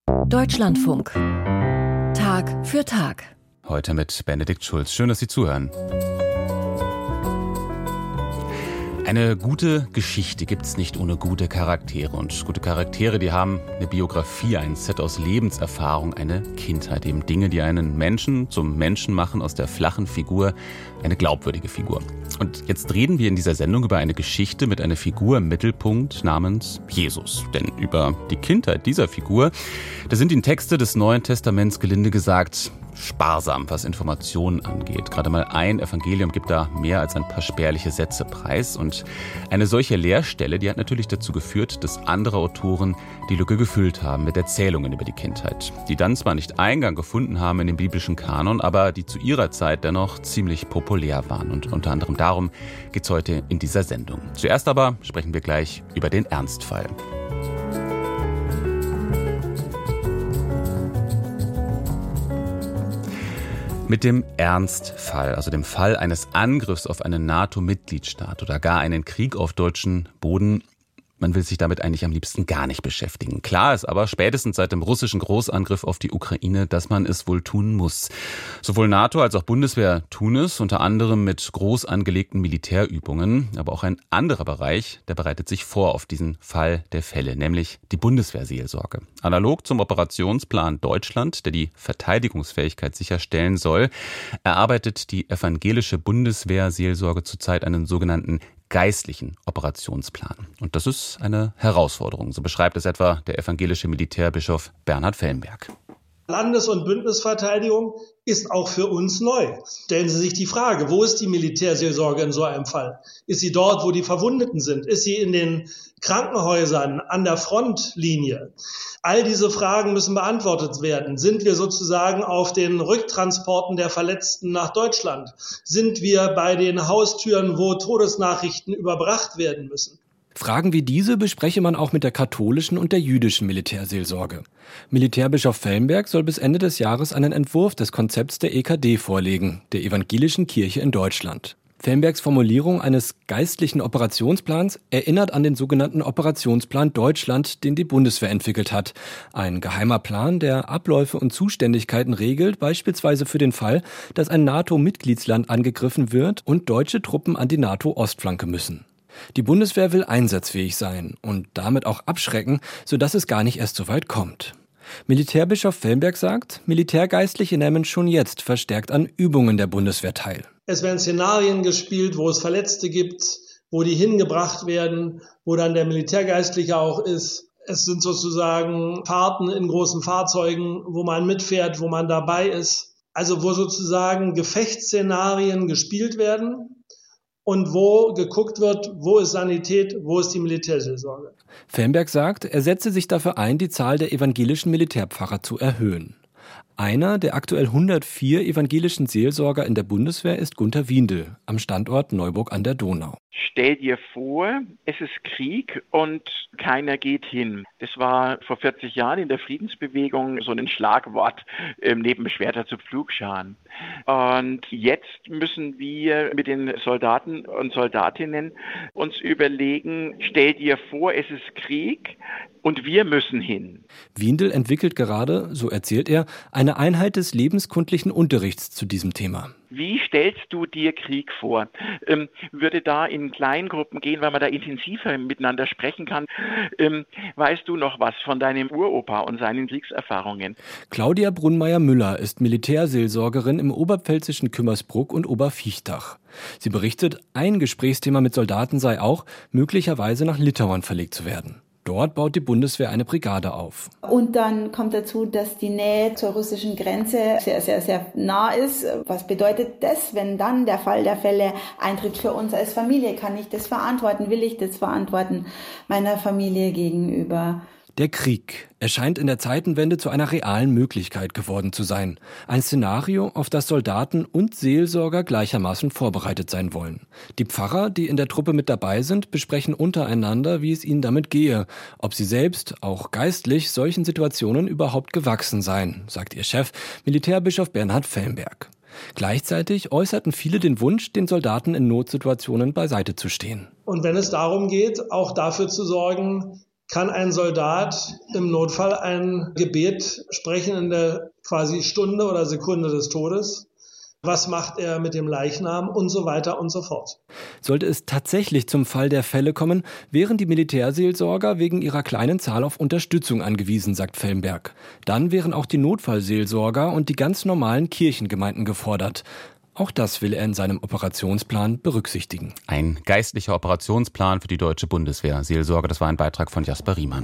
Deutschlandfunk. Tag für Tag. Heute mit Benedikt Schulz. Schön, dass Sie zuhören. Eine gute Geschichte gibt's nicht ohne gute Charaktere. Und gute Charaktere, die haben eine Biografie, ein Set aus Lebenserfahrung, eine Kindheit. Eben Dinge, die einen Menschen zum Menschen machen, aus der flachen Figur eine glaubwürdige Figur. Und jetzt reden wir in dieser Sendung über eine Geschichte mit einer Figur im Mittelpunkt namens Jesus. Denn über die Kindheit dieser Figur, da sind die Texte des Neuen Testaments gelinde gesagt sparsam, was Informationen angeht. Gerade mal ein Evangelium gibt da mehr als ein paar spärliche Sätze preis. Und eine solche Leerstelle, die hat natürlich dazu geführt, dass andere Autoren die Lücke gefüllt haben mit Erzählungen über die Kindheit, die dann zwar nicht Eingang gefunden haben in den biblischen Kanon, aber die zu ihrer Zeit dennoch ziemlich populär waren. Und unter anderem darum geht's heute in dieser Sendung. Zuerst aber sprechen wir gleich über den Ernstfall. Mit dem Ernstfall, also dem Fall eines Angriffs auf einen NATO-Mitgliedstaat oder gar einen Krieg auf deutschem Boden, man will sich damit eigentlich am liebsten gar nicht beschäftigen. Klar ist aber spätestens seit dem russischen Großangriff auf die Ukraine, dass man es wohl tun muss. Sowohl NATO als auch Bundeswehr tun es, unter anderem mit groß angelegten Militärübungen. Aber auch ein anderer Bereich, der bereitet sich vor auf diesen Fall der Fälle, nämlich die Bundeswehrseelsorge. Analog zum Operationsplan Deutschland, der die Verteidigungsfähigkeit sicherstellen soll, erarbeitet die evangelische Bundeswehrseelsorge zurzeit einen sogenannten geistlichen Operationsplan. Und das ist eine Herausforderung. So beschreibt es etwa der evangelische Militärbischof Bernhard Fellenberg. Landes- und Bündnisverteidigung ist auch für uns neu. Stellen Sie sich die Frage, wo ist die Militärseelsorge in so einem Fall? Ist sie dort, wo die Verwundeten sind? Ist sie in den Krankenhäusern an der Frontlinie? All diese Fragen müssen beantwortet werden. Sind wir sozusagen auf den Rücktransporten der Verletzten nach Deutschland? Sind wir bei den Haustüren, wo Todesnachrichten überbracht werden müssen? Fragen wie diese bespreche man auch mit der katholischen und der jüdischen Militärseelsorge. Militärbischof Fellenberg soll bis Ende des Jahres einen Entwurf des Konzepts der EKD vorlegen, der evangelischen Kirche in Deutschland. Fellenbergs Formulierung eines geistlichen Operationsplans erinnert an den sogenannten Operationsplan Deutschland, den die Bundeswehr entwickelt hat. Ein geheimer Plan, der Abläufe und Zuständigkeiten regelt, beispielsweise für den Fall, dass ein NATO-Mitgliedsland angegriffen wird und deutsche Truppen an die NATO-Ostflanke müssen. Die Bundeswehr will einsatzfähig sein und damit auch abschrecken, sodass es gar nicht erst so weit kommt. Militärbischof Fellenberg sagt, Militärgeistliche nehmen schon jetzt verstärkt an Übungen der Bundeswehr teil. Es werden Szenarien gespielt, wo es Verletzte gibt, wo die hingebracht werden, wo dann der Militärgeistliche auch ist. Es sind sozusagen Fahrten in großen Fahrzeugen, wo man mitfährt, wo man dabei ist. Also wo sozusagen Gefechtsszenarien gespielt werden. Und wo geguckt wird, wo ist Sanität, wo ist die Militärseelsorge. Fellenberg sagt, er setze sich dafür ein, die Zahl der evangelischen Militärpfarrer zu erhöhen. Einer der aktuell 104 evangelischen Seelsorger in der Bundeswehr ist Gunter Wiendl am Standort Neuburg an der Donau. Stell dir vor, es ist Krieg und keiner geht hin. Das war vor 40 Jahren in der Friedensbewegung so ein Schlagwort neben Schwerter zu Pflugscharen. Und jetzt müssen wir mit den Soldaten und Soldatinnen uns überlegen, stell dir vor, es ist Krieg und wir müssen hin. Wiendl entwickelt gerade, so erzählt er, eine Einheit des lebenskundlichen Unterrichts zu diesem Thema. Wie stellst du dir Krieg vor? Würde da in Kleingruppen gehen, weil man da intensiver miteinander sprechen kann? Weißt du noch was von deinem Uropa und seinen Kriegserfahrungen? Claudia Brunmeier-Müller ist Militärseelsorgerin im oberpfälzischen Kümmersbruck und Oberviechtach. Sie berichtet, ein Gesprächsthema mit Soldaten sei auch, möglicherweise nach Litauen verlegt zu werden. Dort baut die Bundeswehr eine Brigade auf. Und dann kommt dazu, dass die Nähe zur russischen Grenze sehr, sehr, sehr nah ist. Was bedeutet das, wenn dann der Fall der Fälle eintritt für uns als Familie? Kann ich das verantworten? Will ich das verantworten meiner Familie gegenüber? Der Krieg erscheint in der Zeitenwende zu einer realen Möglichkeit geworden zu sein. Ein Szenario, auf das Soldaten und Seelsorger gleichermaßen vorbereitet sein wollen. Die Pfarrer, die in der Truppe mit dabei sind, besprechen untereinander, wie es ihnen damit gehe, ob sie selbst, auch geistlich, solchen Situationen überhaupt gewachsen seien, sagt ihr Chef, Militärbischof Bernhard Fellenberg. Gleichzeitig äußerten viele den Wunsch, den Soldaten in Notsituationen beiseite zu stehen. Und wenn es darum geht, auch dafür zu sorgen, kann ein Soldat im Notfall ein Gebet sprechen in der quasi Stunde oder Sekunde des Todes? Was macht er mit dem Leichnam und so weiter und so fort? Sollte es tatsächlich zum Fall der Fälle kommen, wären die Militärseelsorger wegen ihrer kleinen Zahl auf Unterstützung angewiesen, sagt Felmberg. Dann wären auch die Notfallseelsorger und die ganz normalen Kirchengemeinden gefordert. Auch das will er in seinem Operationsplan berücksichtigen. Ein geistlicher Operationsplan für die deutsche Bundeswehr. Seelsorge, das war ein Beitrag von Jasper Riemann.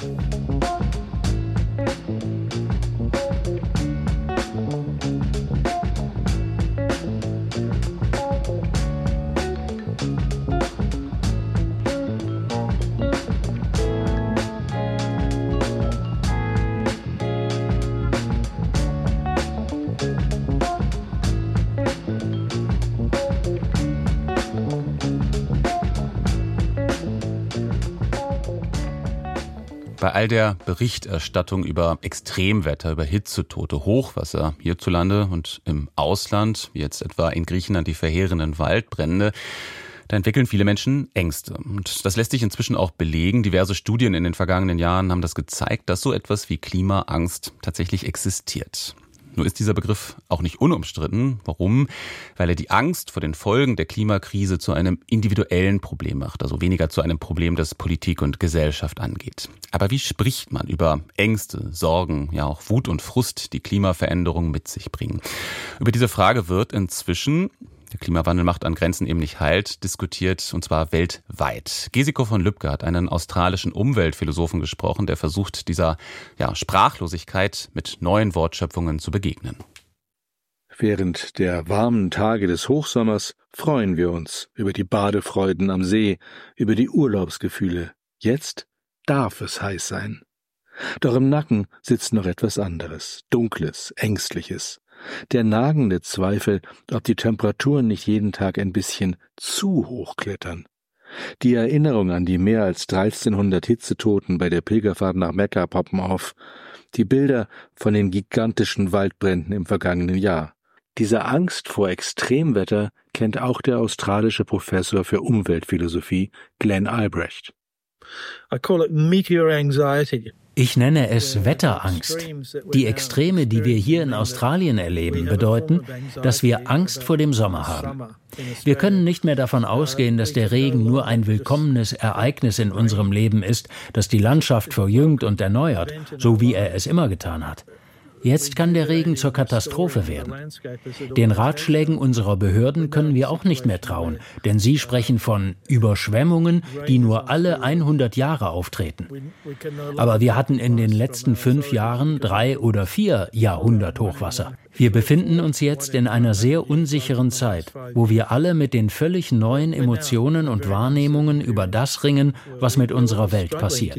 Bei all der Berichterstattung über Extremwetter, über Hitzetote, Hochwasser hierzulande und im Ausland, wie jetzt etwa in Griechenland die verheerenden Waldbrände, da entwickeln viele Menschen Ängste. Und das lässt sich inzwischen auch belegen. Diverse Studien in den vergangenen Jahren haben das gezeigt, dass so etwas wie Klimaangst tatsächlich existiert. Nur ist dieser Begriff auch nicht unumstritten. Warum? Weil er die Angst vor den Folgen der Klimakrise zu einem individuellen Problem macht, also weniger zu einem Problem, das Politik und Gesellschaft angeht. Aber wie spricht man über Ängste, Sorgen, ja auch Wut und Frust, die Klimaveränderungen mit sich bringen? Über diese Frage wird inzwischen, der Klimawandel macht an Grenzen eben nicht Halt, diskutiert, und zwar weltweit. Gesiko von Lübcke hat einen australischen Umweltphilosophen gesprochen, der versucht, dieser Sprachlosigkeit mit neuen Wortschöpfungen zu begegnen. Während der warmen Tage des Hochsommers freuen wir uns über die Badefreuden am See, über die Urlaubsgefühle. Jetzt darf es heiß sein. Doch im Nacken sitzt noch etwas anderes, Dunkles, Ängstliches. Der nagende Zweifel, ob die Temperaturen nicht jeden Tag ein bisschen zu hoch klettern. Die Erinnerung an die mehr als 1300 Hitzetoten bei der Pilgerfahrt nach Mekka poppen auf. Die Bilder von den gigantischen Waldbränden im vergangenen Jahr. Diese Angst vor Extremwetter kennt auch der australische Professor für Umweltphilosophie Glenn Albrecht. I call it meteor anxiety. Ich nenne es Wetterangst. Die Extreme, die wir hier in Australien erleben, bedeuten, dass wir Angst vor dem Sommer haben. Wir können nicht mehr davon ausgehen, dass der Regen nur ein willkommenes Ereignis in unserem Leben ist, das die Landschaft verjüngt und erneuert, so wie er es immer getan hat. Jetzt kann der Regen zur Katastrophe werden. Den Ratschlägen unserer Behörden können wir auch nicht mehr trauen, denn sie sprechen von Überschwemmungen, die nur alle 100 Jahre auftreten. Aber wir hatten in den letzten 5 Jahren 3 oder 4 Jahrhunderthochwasser. Wir befinden uns jetzt in einer sehr unsicheren Zeit, wo wir alle mit den völlig neuen Emotionen und Wahrnehmungen über das ringen, was mit unserer Welt passiert.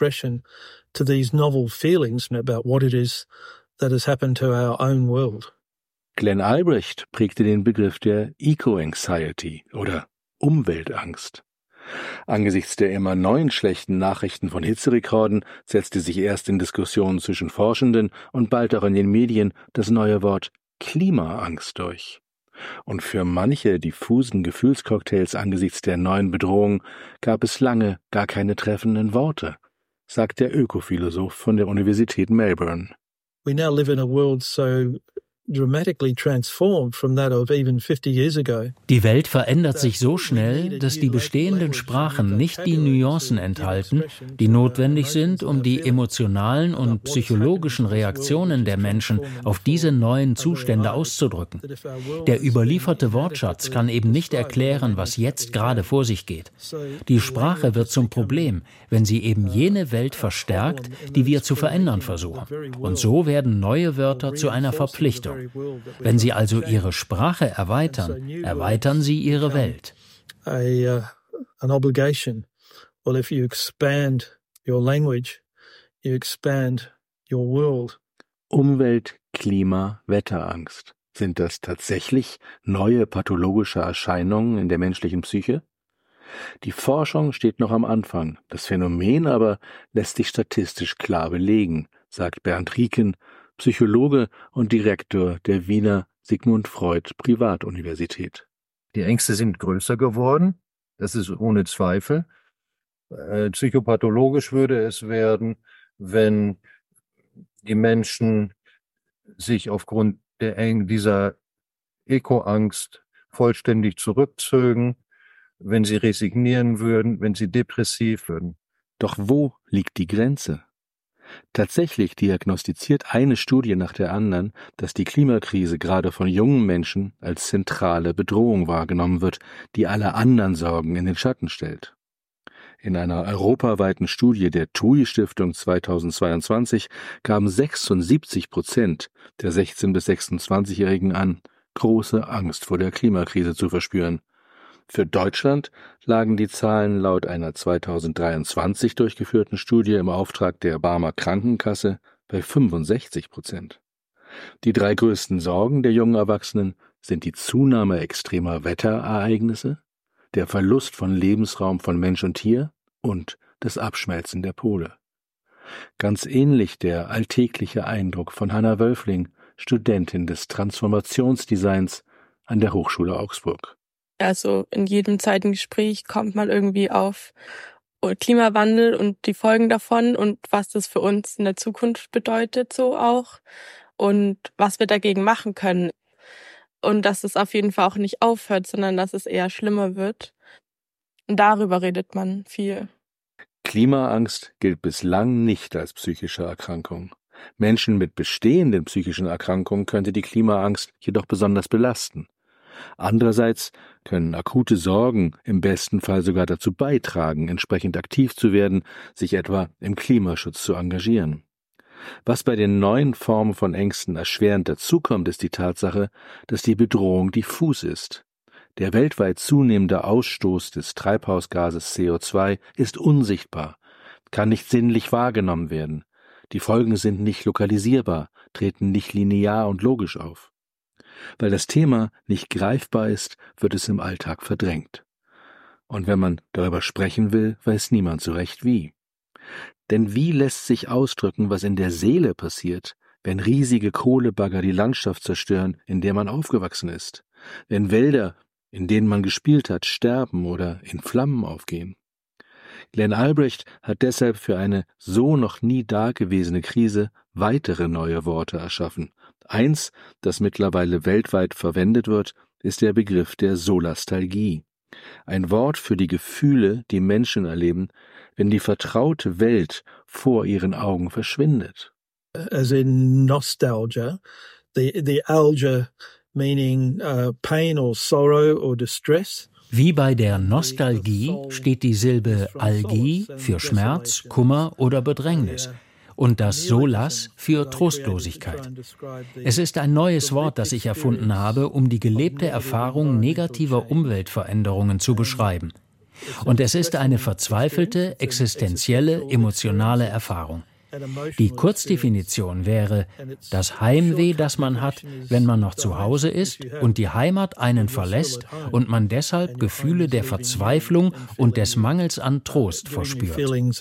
That has happened to our own world. Glenn Albrecht prägte den Begriff der Eco-Anxiety oder Umweltangst. Angesichts der immer neuen schlechten Nachrichten von Hitzerekorden setzte sich erst in Diskussionen zwischen Forschenden und bald auch in den Medien das neue Wort Klimaangst durch. Und für manche diffusen Gefühlscocktails angesichts der neuen Bedrohung gab es lange gar keine treffenden Worte, sagt der Ökophilosoph von der Universität Melbourne. We now live in a world so dramatically transformed from that of even 50 years ago. Die Welt verändert sich so schnell, dass die bestehenden Sprachen nicht die Nuancen enthalten, die notwendig sind, um die emotionalen und psychologischen Reaktionen der Menschen auf diese neuen Zustände auszudrücken. Der überlieferte Wortschatz kann eben nicht erklären, was jetzt gerade vor sich geht. Die Sprache wird zum Problem, wenn sie eben jene Welt verstärkt, die wir zu verändern versuchen. Und so werden neue Wörter zu einer Verpflichtung. Wenn Sie also Ihre Sprache erweitern, erweitern Sie Ihre Welt. An obligation. Well, if you expand your language, you expand your world. Umwelt, Klima, Wetterangst. Sind das tatsächlich neue pathologische Erscheinungen in der menschlichen Psyche? Die Forschung steht noch am Anfang. Das Phänomen aber lässt sich statistisch klar belegen, sagt Bernd Rieken, Psychologe und Direktor der Wiener Sigmund Freud Privatuniversität. Die Ängste sind größer geworden, das ist ohne Zweifel. Psychopathologisch würde es werden, wenn die Menschen sich aufgrund dieser Ekoangst vollständig zurückzögen, wenn sie resignieren würden, wenn sie depressiv würden. Doch wo liegt die Grenze? Tatsächlich diagnostiziert eine Studie nach der anderen, dass die Klimakrise gerade von jungen Menschen als zentrale Bedrohung wahrgenommen wird, die alle anderen Sorgen in den Schatten stellt. In einer europaweiten Studie der TUI-Stiftung 2022 gaben 76% der 16- bis 26-Jährigen an, große Angst vor der Klimakrise zu verspüren. Für Deutschland lagen die Zahlen laut einer 2023 durchgeführten Studie im Auftrag der Barmer Krankenkasse bei 65%. Die 3 größten Sorgen der jungen Erwachsenen sind die Zunahme extremer Wetterereignisse, der Verlust von Lebensraum von Mensch und Tier und das Abschmelzen der Pole. Ganz ähnlich der alltägliche Eindruck von Hanna Wölfling, Studentin des Transformationsdesigns an der Hochschule Augsburg. Also in jedem Zeitengespräch kommt man irgendwie auf Klimawandel und die Folgen davon und was das für uns in der Zukunft bedeutet so auch und was wir dagegen machen können. Und dass es auf jeden Fall auch nicht aufhört, sondern dass es eher schlimmer wird. Und darüber redet man viel. Klimaangst gilt bislang nicht als psychische Erkrankung. Menschen mit bestehenden psychischen Erkrankungen könnte die Klimaangst jedoch besonders belasten. Andererseits können akute Sorgen im besten Fall sogar dazu beitragen, entsprechend aktiv zu werden, sich etwa im Klimaschutz zu engagieren. Was bei den neuen Formen von Ängsten erschwerend dazukommt, ist die Tatsache, dass die Bedrohung diffus ist. Der weltweit zunehmende Ausstoß des Treibhausgases CO2 ist unsichtbar, kann nicht sinnlich wahrgenommen werden. Die Folgen sind nicht lokalisierbar, treten nicht linear und logisch auf. Weil das Thema nicht greifbar ist, wird es im Alltag verdrängt. Und wenn man darüber sprechen will, weiß niemand so recht wie. Denn wie lässt sich ausdrücken, was in der Seele passiert, wenn riesige Kohlebagger die Landschaft zerstören, in der man aufgewachsen ist, wenn Wälder, in denen man gespielt hat, sterben oder in Flammen aufgehen? Glenn Albrecht hat deshalb für eine so noch nie dagewesene Krise weitere neue Worte erschaffen. Eins, das mittlerweile weltweit verwendet wird, ist der Begriff der Solastalgie. Ein Wort für die Gefühle, die Menschen erleben, wenn die vertraute Welt vor ihren Augen verschwindet. As in nostalgia, the alga meaning pain or sorrow or distress. Wie bei der Nostalgie steht die Silbe Algie für Schmerz, Kummer oder Bedrängnis und das Solas für Trostlosigkeit. Es ist ein neues Wort, das ich erfunden habe, um die gelebte Erfahrung negativer Umweltveränderungen zu beschreiben. Und es ist eine verzweifelte, existenzielle, emotionale Erfahrung. Die Kurzdefinition wäre das Heimweh, das man hat, wenn man noch zu Hause ist und die Heimat einen verlässt und man deshalb Gefühle der Verzweiflung und des Mangels an Trost verspürt.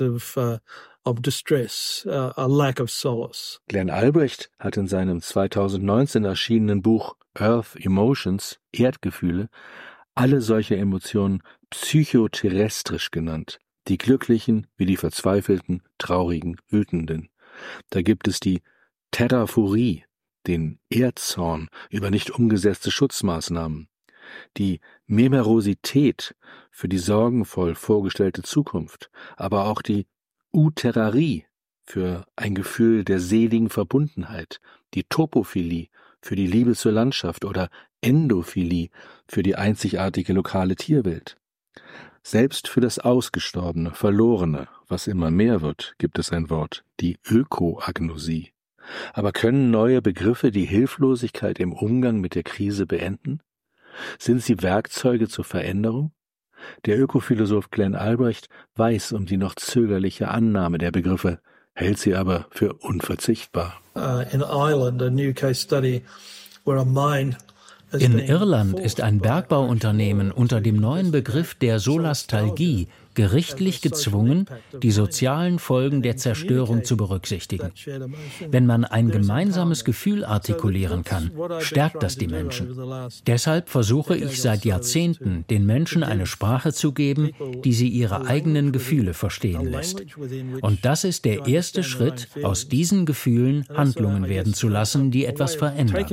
Glenn Albrecht hat in seinem 2019 erschienenen Buch Earth Emotions, Erdgefühle, alle solche Emotionen psychoterrestrisch genannt. Die Glücklichen wie die Verzweifelten, Traurigen, Wütenden. Da gibt es die Terraphorie, den Erdzorn über nicht umgesetzte Schutzmaßnahmen, die Memerosität für die sorgenvoll vorgestellte Zukunft, aber auch die Uterrarie für ein Gefühl der seligen Verbundenheit, die Topophilie für die Liebe zur Landschaft oder Endophilie für die einzigartige lokale Tierwelt. Selbst für das Ausgestorbene, Verlorene, was immer mehr wird, gibt es ein Wort, die Ökoagnosie. Aber können neue Begriffe die Hilflosigkeit im Umgang mit der Krise beenden? Sind sie Werkzeuge zur Veränderung? Der Ökophilosoph Glenn Albrecht weiß um die noch zögerliche Annahme der Begriffe, hält sie aber für unverzichtbar. In Ireland, a new case study where a mine. In Irland ist ein Bergbauunternehmen unter dem neuen Begriff der Solastalgie gerichtlich gezwungen, die sozialen Folgen der Zerstörung zu berücksichtigen. Wenn man ein gemeinsames Gefühl artikulieren kann, stärkt das die Menschen. Deshalb versuche ich seit Jahrzehnten, den Menschen eine Sprache zu geben, die sie ihre eigenen Gefühle verstehen lässt. Und das ist der erste Schritt, aus diesen Gefühlen Handlungen werden zu lassen, die etwas verändern.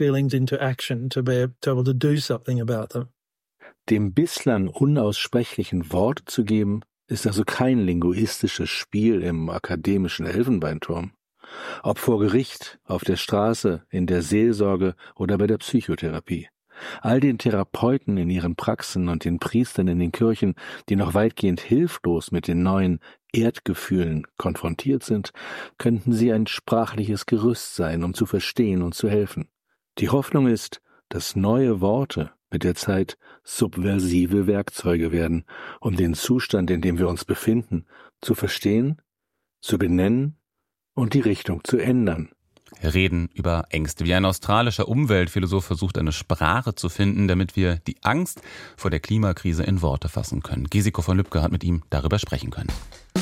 Dem bislang unaussprechlichen Wort zu geben, ist also kein linguistisches Spiel im akademischen Elfenbeinturm. Ob vor Gericht, auf der Straße, in der Seelsorge oder bei der Psychotherapie. All den Therapeuten in ihren Praxen und den Priestern in den Kirchen, die noch weitgehend hilflos mit den neuen Erdgefühlen konfrontiert sind, könnten sie ein sprachliches Gerüst sein, um zu verstehen und zu helfen. Die Hoffnung ist, dass neue Worte mit der Zeit subversive Werkzeuge werden, um den Zustand, in dem wir uns befinden, zu verstehen, zu benennen und die Richtung zu ändern. Reden über Ängste. Wie ein australischer Umweltphilosoph versucht, eine Sprache zu finden, damit wir die Angst vor der Klimakrise in Worte fassen können. Gesiko von Lübcke hat mit ihm darüber sprechen können.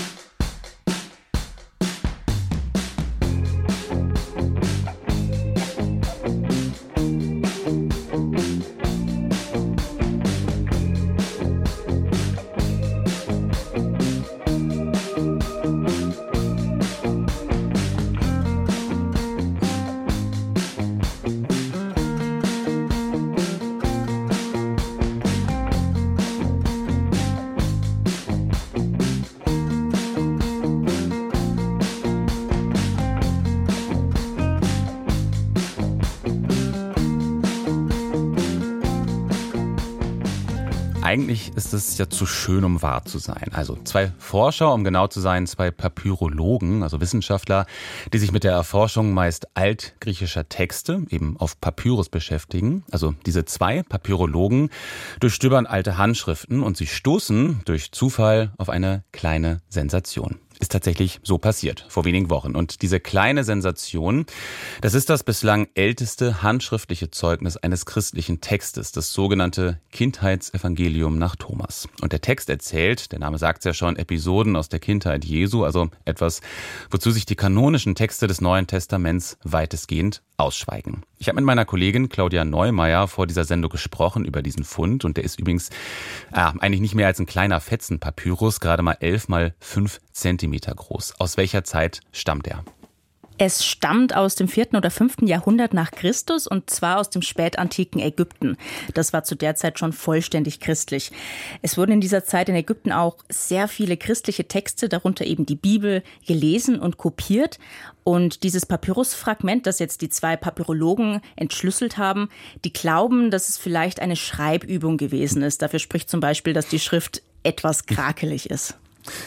Eigentlich ist es ja zu schön, um wahr zu sein. Also 2 Forscher, um genau zu sein, 2 Papyrologen, also Wissenschaftler, die sich mit der Erforschung meist altgriechischer Texte, eben auf Papyrus beschäftigen. Also diese 2 Papyrologen durchstöbern alte Handschriften und sie stoßen durch Zufall auf eine kleine Sensation. Ist tatsächlich so passiert, vor wenigen Wochen. Und diese kleine Sensation, das ist das bislang älteste handschriftliche Zeugnis eines christlichen Textes, das sogenannte Kindheitsevangelium nach Thomas. Und der Text erzählt, der Name sagt es ja schon, Episoden aus der Kindheit Jesu, also etwas, wozu sich die kanonischen Texte des Neuen Testaments weitestgehend ausschweigen. Ich habe mit meiner Kollegin Claudia Neumeier vor dieser Sendung gesprochen über diesen Fund und der ist übrigens eigentlich nicht mehr als ein kleiner Fetzen Papyrus, gerade mal 11 mal 5 Zentimeter groß. Aus welcher Zeit stammt er? Es stammt aus dem 4. oder 5. Jahrhundert nach Christus und zwar aus dem spätantiken Ägypten. Das war zu der Zeit schon vollständig christlich. Es wurden in dieser Zeit in Ägypten auch sehr viele christliche Texte, darunter eben die Bibel, gelesen und kopiert. Und dieses Papyrusfragment, das jetzt die 2 Papyrologen entschlüsselt haben, die glauben, dass es vielleicht eine Schreibübung gewesen ist. Dafür spricht zum Beispiel, dass die Schrift etwas krakelig ist.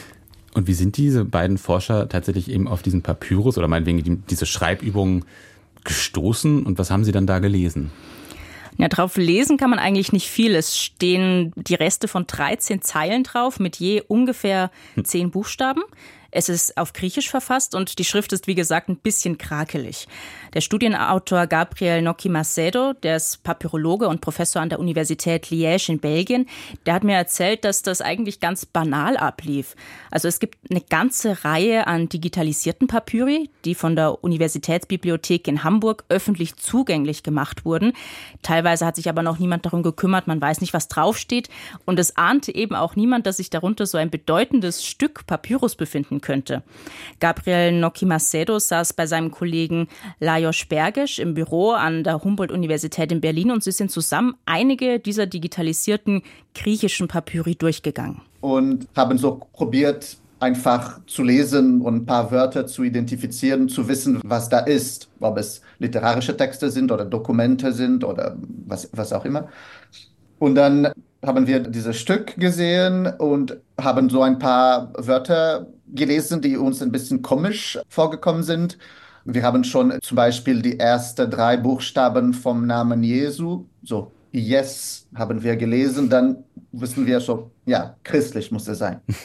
Und wie sind diese beiden Forscher tatsächlich eben auf diesen Papyrus oder meinetwegen diese Schreibübungen gestoßen und was haben sie dann da gelesen? Ja, drauf lesen kann man eigentlich nicht viel. Es stehen die Reste von 13 Zeilen drauf mit je ungefähr 10 Buchstaben. Es ist auf Griechisch verfasst und die Schrift ist, wie gesagt, ein bisschen krakelig. Der Studienautor Gabriel Nocchi-Macedo, der ist Papyrologe und Professor an der Universität Liège in Belgien, der hat mir erzählt, dass das eigentlich ganz banal ablief. Also es gibt eine ganze Reihe an digitalisierten Papyri, die von der Universitätsbibliothek in Hamburg öffentlich zugänglich gemacht wurden. Teilweise hat sich aber noch niemand darum gekümmert, man weiß nicht, was draufsteht. Und es ahnte eben auch niemand, dass sich darunter so ein bedeutendes Stück Papyrus befinden könnte. Gabriel Nocchi-Macedo saß bei seinem Kollegen Lajos Bergisch im Büro an der Humboldt-Universität in Berlin und sie sind zusammen einige dieser digitalisierten griechischen Papyri durchgegangen. Und haben so probiert, einfach zu lesen und ein paar Wörter zu identifizieren, zu wissen, was da ist. Ob es literarische Texte sind oder Dokumente sind oder was auch immer. Und dann haben wir dieses Stück gesehen und haben so ein paar Wörter gelesen, die uns ein bisschen komisch vorgekommen sind. Wir haben schon zum Beispiel die ersten 3 Buchstaben vom Namen Jesu, so Yes haben wir gelesen, dann wissen wir schon, ja, christlich muss es sein.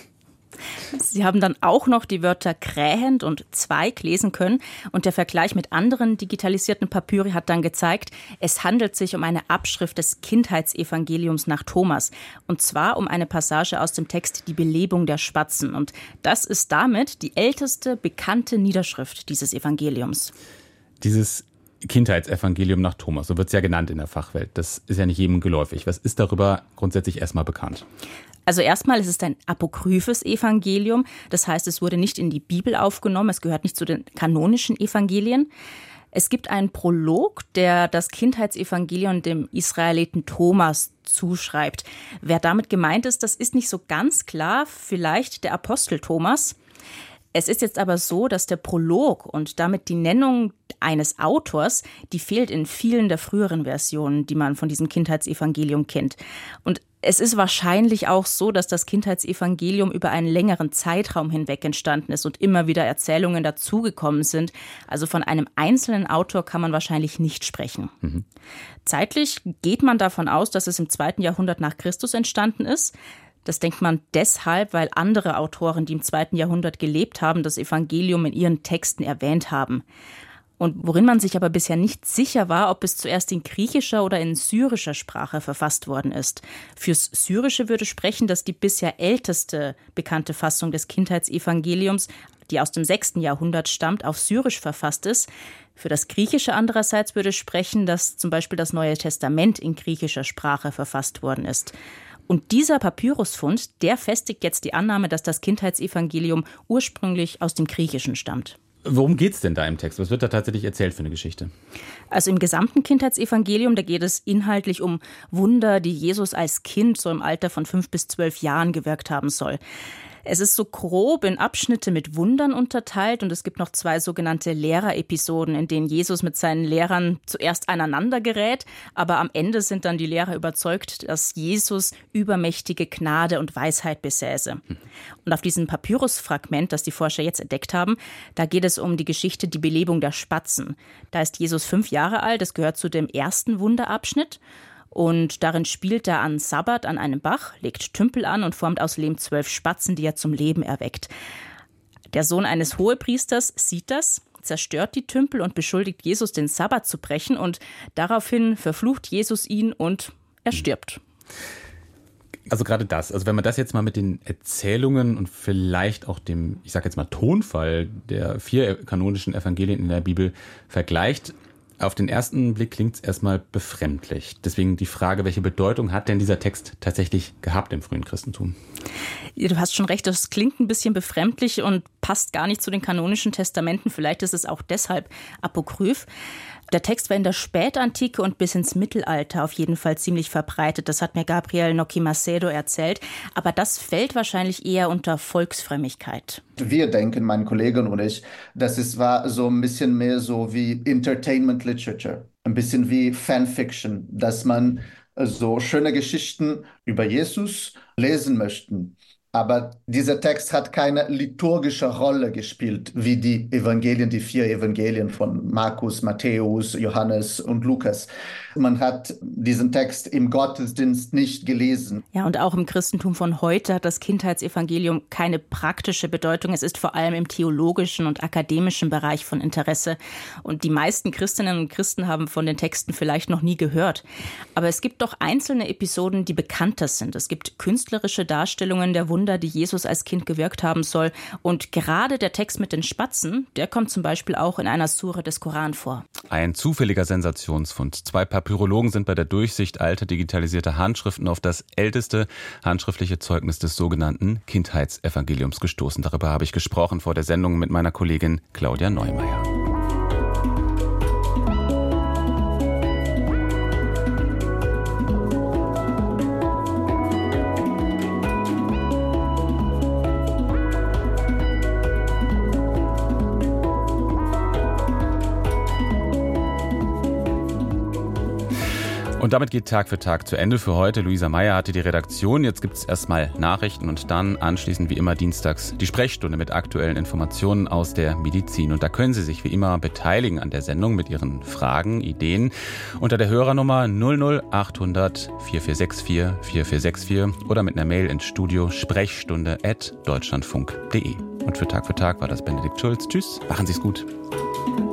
Sie haben dann auch noch die Wörter krähend und Zweig lesen können. Und der Vergleich mit anderen digitalisierten Papyri hat dann gezeigt, es handelt sich um eine Abschrift des Kindheitsevangeliums nach Thomas. Und zwar um eine Passage aus dem Text Die Belebung der Spatzen. Und das ist damit die älteste bekannte Niederschrift dieses Evangeliums. Dieses Kindheitsevangelium nach Thomas, so wird es ja genannt in der Fachwelt. Das ist ja nicht jedem geläufig. Was ist darüber grundsätzlich erstmal bekannt? Also erstmal ist es ein apokryphes Evangelium. Das heißt, es wurde nicht in die Bibel aufgenommen. Es gehört nicht zu den kanonischen Evangelien. Es gibt einen Prolog, der das Kindheitsevangelium dem Israeliten Thomas zuschreibt. Wer damit gemeint ist, das ist nicht so ganz klar. Vielleicht der Apostel Thomas. Es ist jetzt aber so, dass der Prolog und damit die Nennung eines Autors, die fehlt in vielen der früheren Versionen, die man von diesem Kindheitsevangelium kennt. Und es ist wahrscheinlich auch so, dass das Kindheitsevangelium über einen längeren Zeitraum hinweg entstanden ist und immer wieder Erzählungen dazugekommen sind. Also von einem einzelnen Autor kann man wahrscheinlich nicht sprechen. Zeitlich geht man davon aus, dass es im 2. Jahrhundert nach Christus entstanden ist. Das denkt man deshalb, weil andere Autoren, die im 2. Jahrhundert gelebt haben, das Evangelium in ihren Texten erwähnt haben. Und worin man sich aber bisher nicht sicher war, ob es zuerst in griechischer oder in syrischer Sprache verfasst worden ist. Fürs Syrische würde sprechen, dass die bisher älteste bekannte Fassung des Kindheitsevangeliums, die aus dem 6. Jahrhundert stammt, auf Syrisch verfasst ist. Für das Griechische andererseits würde sprechen, dass zum Beispiel das Neue Testament in griechischer Sprache verfasst worden ist. Und dieser Papyrusfund, der festigt jetzt die Annahme, dass das Kindheitsevangelium ursprünglich aus dem Griechischen stammt. Worum geht es denn da im Text? Was wird da tatsächlich erzählt für eine Geschichte? Also im gesamten Kindheitsevangelium, da geht es inhaltlich um Wunder, die Jesus als Kind so im Alter von 5 bis 12 Jahren gewirkt haben soll. Es ist so grob in Abschnitte mit Wundern unterteilt und es gibt noch 2 sogenannte Lehrerepisoden, in denen Jesus mit seinen Lehrern zuerst aneinander gerät, aber am Ende sind dann die Lehrer überzeugt, dass Jesus übermächtige Gnade und Weisheit besäße. Und auf diesem Papyrusfragment, das die Forscher jetzt entdeckt haben, da geht es um die Geschichte Die Belebung der Spatzen. Da ist Jesus 5 Jahre alt, das gehört zu dem ersten Wunderabschnitt. Und darin spielt er an Sabbat an einem Bach, legt Tümpel an und formt aus Lehm 12 Spatzen, die er zum Leben erweckt. Der Sohn eines Hohepriesters sieht das, zerstört die Tümpel und beschuldigt Jesus, den Sabbat zu brechen. Und daraufhin verflucht Jesus ihn und er stirbt. Also gerade das, also wenn man das jetzt mal mit den Erzählungen und vielleicht auch dem, ich sage jetzt mal Tonfall der 4 kanonischen Evangelien in der Bibel vergleicht, auf den ersten Blick klingt es erstmal befremdlich. Deswegen die Frage, welche Bedeutung hat denn dieser Text tatsächlich gehabt im frühen Christentum? Ja, du hast schon recht, das klingt ein bisschen befremdlich und passt gar nicht zu den kanonischen Testamenten. Vielleicht ist es auch deshalb apokryph. Der Text war in der Spätantike und bis ins Mittelalter auf jeden Fall ziemlich verbreitet. Das hat mir Gabriel Nocchi Macedo erzählt. Aber das fällt wahrscheinlich eher unter Volksfrömmigkeit. Wir denken, mein Kollege und ich, dass es war so ein bisschen mehr so wie Entertainment Literature, ein bisschen wie Fanfiction, dass man so schöne Geschichten über Jesus lesen möchte. Aber dieser Text hat keine liturgische Rolle gespielt, wie die Evangelien, die 4 Evangelien von Markus, Matthäus, Johannes und Lukas. Man hat diesen Text im Gottesdienst nicht gelesen. Ja, und auch im Christentum von heute hat das Kindheitsevangelium keine praktische Bedeutung. Es ist vor allem im theologischen und akademischen Bereich von Interesse. Und die meisten Christinnen und Christen haben von den Texten vielleicht noch nie gehört. Aber es gibt doch einzelne Episoden, die bekannter sind. Es gibt künstlerische Darstellungen der Wunder, die Jesus als Kind gewirkt haben soll. Und gerade der Text mit den Spatzen, der kommt zum Beispiel auch in einer Sure des Koran vor. Ein zufälliger Sensationsfund. 2 Papyrologen sind bei der Durchsicht alter digitalisierter Handschriften auf das älteste handschriftliche Zeugnis des sogenannten Kindheitsevangeliums gestoßen. Darüber habe ich gesprochen vor der Sendung mit meiner Kollegin Claudia Neumeier. Und damit geht Tag für Tag zu Ende für heute. Luisa Meyer hatte die Redaktion. Jetzt gibt es erstmal Nachrichten und dann anschließend wie immer dienstags die Sprechstunde mit aktuellen Informationen aus der Medizin. Und da können Sie sich wie immer beteiligen an der Sendung mit Ihren Fragen, Ideen unter der Hörernummer 00800 4464 4464 oder mit einer Mail ins Studio sprechstunde@deutschlandfunk.de. Und für Tag war das Benedikt Schulz. Tschüss, machen Sie es gut.